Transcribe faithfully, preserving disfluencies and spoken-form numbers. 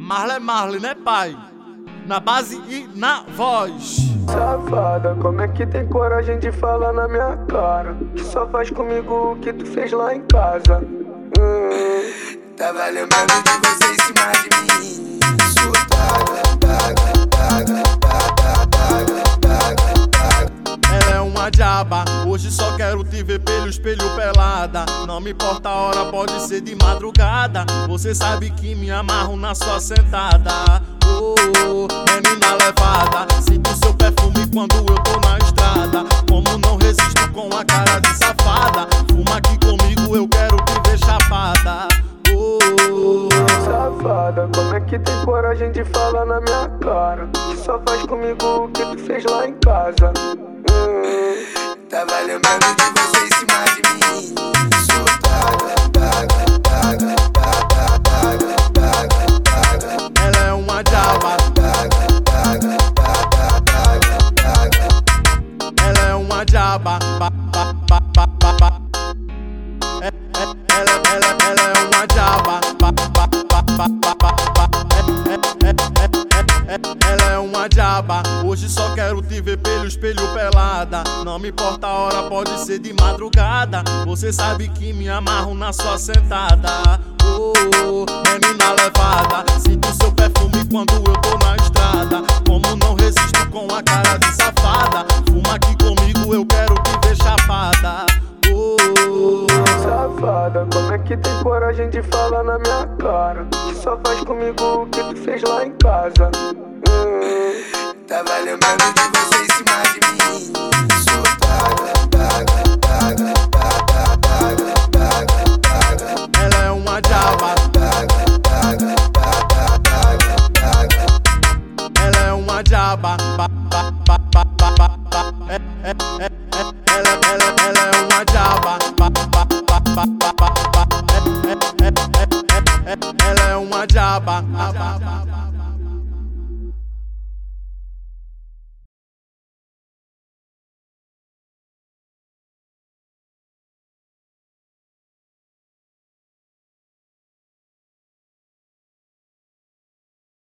Marley é Marley, né, pai? Na base e na voz. Safada, como é que tem coragem de falar na minha cara? Que só faz comigo o que tu fez lá em casa. hum. Tava lembrando de você em cima de mim. Sou paga, paga, paga, paga, paga, paga, paga. Ela é uma diaba, hoje só quero te ver pelo espelho pelada. Não me importa a hora, pode ser de madrugada. Você sabe que me amarro na sua sentada. Oh, menina levada, sinto seu perfume quando eu tô na estrada. Como não resisto com a cara de safada. Fuma aqui comigo, eu quero te ver chapada. Oh, Safada, como é que tem coragem de falar na minha cara? Que só faz comigo o que tu fez lá em casa. hum. Tava lembrando de você em cima de mim. Sou paga, paga, paga, paga, paga, paga, paga. ela é uma diaba, Paga, paga, paga, paga, paga. ela é uma diaba. Pa, pa, pa, pa, pa, pa. É, é, ela, ela, ela é uma diaba. Pa, pa, pa, pa, pa, pa, pa. É, é, é, é, é, é, ela é uma diaba. Hoje só quero te ver pelo espelho pelada. Não me importa a hora, pode ser de madrugada. Você sabe que me amarro na sua sentada. Oh, menina levada, sinto seu perfume quando eu tô na estrada. Como não resisto com a cara de safada. Fuma aqui comigo, eu quero te ver chapada. Oh, Safada, como é que tem coragem de falar na minha cara? Que só faz comigo o que tu fez lá em casa. hum. Tava lembrando de você em cima de mim. Sou paga, paga, paga, paga, paga, paga, paga. ela é uma diaba, Paga, paga, paga, paga, paga. ela é uma diaba. Pa, pa, pa, pa, pa, pa, pa. É, é, é, é.